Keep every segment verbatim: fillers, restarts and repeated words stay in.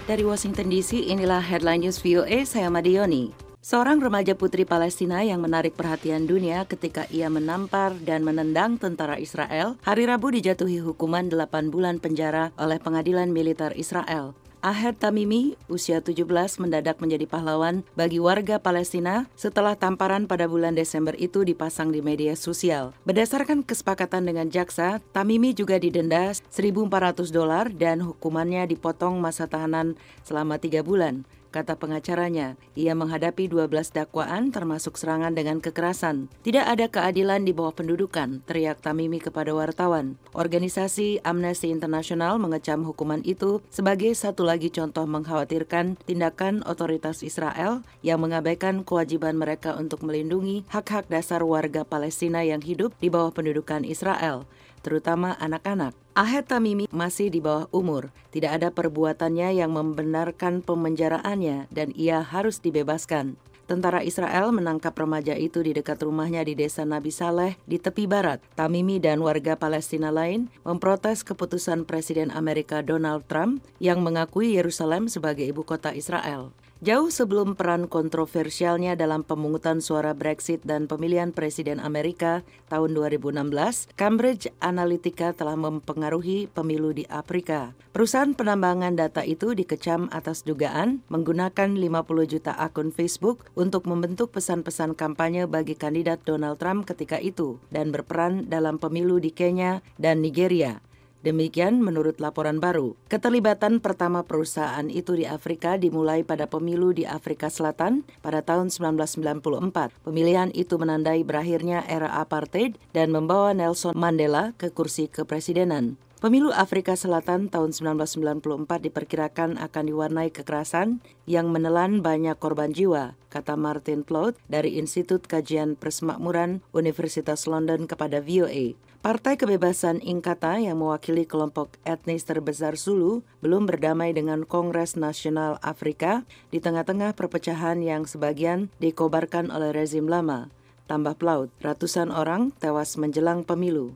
Dari Washington D C, inilah Headline News V O A, saya Madioni. Seorang remaja putri Palestina yang menarik perhatian dunia ketika ia menampar dan menendang tentara Israel, hari Rabu dijatuhi hukuman delapan bulan penjara oleh pengadilan militer Israel. Ahed Tamimi, usia tujuh belas, mendadak menjadi pahlawan bagi warga Palestina setelah tamparan pada bulan Desember itu dipasang di media sosial. Berdasarkan kesepakatan dengan jaksa, Tamimi juga didenda seribu empat ratus dolar dan hukumannya dipotong masa tahanan selama tiga bulan. Kata pengacaranya, ia menghadapi dua belas dakwaan termasuk serangan dengan kekerasan. Tidak ada keadilan di bawah pendudukan, teriak Tamimi kepada wartawan. Organisasi Amnesty International mengecam hukuman itu sebagai satu lagi contoh mengkhawatirkan tindakan otoritas Israel yang mengabaikan kewajiban mereka untuk melindungi hak-hak dasar warga Palestina yang hidup di bawah pendudukan Israel, terutama anak-anak. Ahed Tamimi masih di bawah umur, tidak ada perbuatannya yang membenarkan pemenjaraannya dan ia harus dibebaskan. Tentara Israel menangkap remaja itu di dekat rumahnya di desa Nabi Saleh di tepi barat. Tamimi dan warga Palestina lain memprotes keputusan Presiden Amerika Donald Trump yang mengakui Yerusalem sebagai ibu kota Israel. Jauh sebelum peran kontroversialnya dalam pemungutan suara Brexit dan pemilihan Presiden Amerika tahun dua ribu enam belas, Cambridge Analytica telah mempengaruhi pemilu di Afrika. Perusahaan penambangan data itu dikecam atas dugaan menggunakan lima puluh juta akun Facebook untuk membentuk pesan-pesan kampanye bagi kandidat Donald Trump ketika itu dan berperan dalam pemilu di Kenya dan Nigeria. Demikian menurut laporan baru. Keterlibatan pertama perusahaan itu di Afrika dimulai pada pemilu di Afrika Selatan pada tahun sembilan belas sembilan puluh empat. Pemilihan itu menandai berakhirnya era apartheid dan membawa Nelson Mandela ke kursi kepresidenan. Pemilu Afrika Selatan tahun sembilan belas sembilan puluh empat diperkirakan akan diwarnai kekerasan yang menelan banyak korban jiwa, kata Martin Plout dari Institut Kajian Persemakmuran Universitas London kepada V O A. Partai Kebebasan Inkatha yang mewakili kelompok etnis terbesar Zulu belum berdamai dengan Kongres Nasional Afrika di tengah-tengah perpecahan yang sebagian dikobarkan oleh rezim lama. Tambah Plout, ratusan orang tewas menjelang pemilu.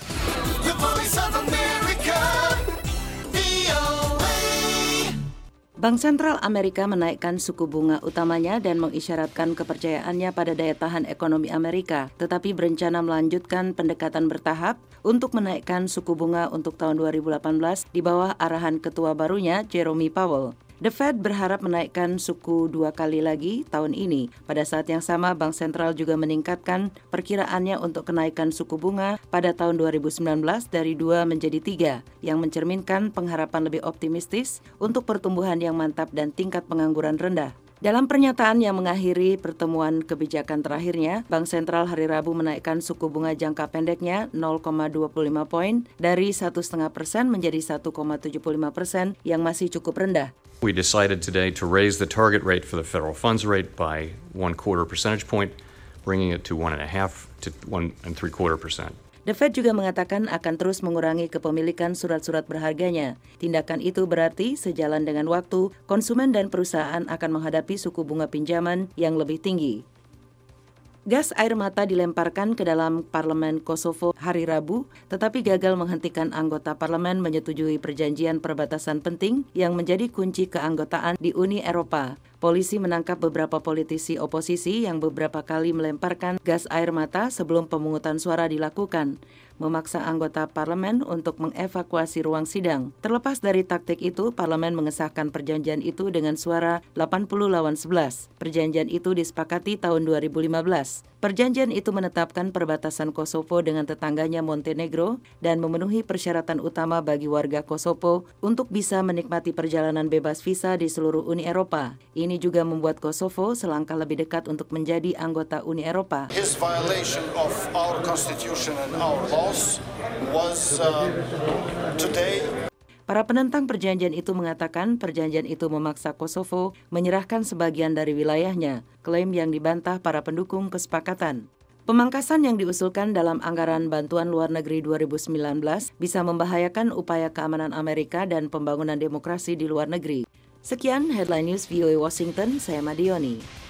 Bank Sentral Amerika menaikkan suku bunga utamanya dan mengisyaratkan kepercayaannya pada daya tahan ekonomi Amerika, tetapi berencana melanjutkan pendekatan bertahap untuk menaikkan suku bunga untuk tahun dua ribu delapan belas di bawah arahan ketua barunya Jerome Powell. The Fed berharap menaikkan suku dua kali lagi tahun ini. Pada saat yang sama, Bank Sentral juga meningkatkan perkiraannya untuk kenaikan suku bunga pada tahun dua ribu sembilan belas dari dua menjadi tiga, yang mencerminkan pengharapan lebih optimistis untuk pertumbuhan yang mantap dan tingkat pengangguran rendah. Dalam pernyataan yang mengakhiri pertemuan kebijakan terakhirnya, Bank Sentral hari Rabu menaikkan suku bunga jangka pendeknya nol koma dua puluh lima poin dari satu koma lima persen menjadi satu koma tujuh puluh lima persen yang masih cukup rendah. We decided today to raise the target rate for the federal funds rate by one quarter percentage point, bringing it to one and a half to one and three quarter percent. The Fed juga mengatakan akan terus mengurangi kepemilikan surat-surat berharganya. Tindakan itu berarti sejalan dengan waktu, konsumen dan perusahaan akan menghadapi suku bunga pinjaman yang lebih tinggi. Gas air mata dilemparkan ke dalam parlemen Kosovo hari Rabu, tetapi gagal menghentikan anggota parlemen menyetujui perjanjian perbatasan penting yang menjadi kunci keanggotaan di Uni Eropa. Polisi menangkap beberapa politisi oposisi yang beberapa kali melemparkan gas air mata sebelum pemungutan suara dilakukan, memaksa anggota parlemen untuk mengevakuasi ruang sidang. Terlepas dari taktik itu, parlemen mengesahkan perjanjian itu dengan suara delapan puluh lawan sebelas. Perjanjian itu disepakati tahun dua ribu lima belas. Perjanjian itu menetapkan perbatasan Kosovo dengan tetangganya Montenegro dan memenuhi persyaratan utama bagi warga Kosovo untuk bisa menikmati perjalanan bebas visa di seluruh Uni Eropa. Ini juga membuat Kosovo selangkah lebih dekat untuk menjadi anggota Uni Eropa. His violation of our constitution and our laws was uh, today. Para penentang perjanjian itu mengatakan perjanjian itu memaksa Kosovo menyerahkan sebagian dari wilayahnya, klaim yang dibantah para pendukung kesepakatan. Pemangkasan yang diusulkan dalam anggaran bantuan luar negeri dua ribu sembilan belas bisa membahayakan upaya keamanan Amerika dan pembangunan demokrasi di luar negeri. Sekian Headline News V O A Washington, saya Madioni.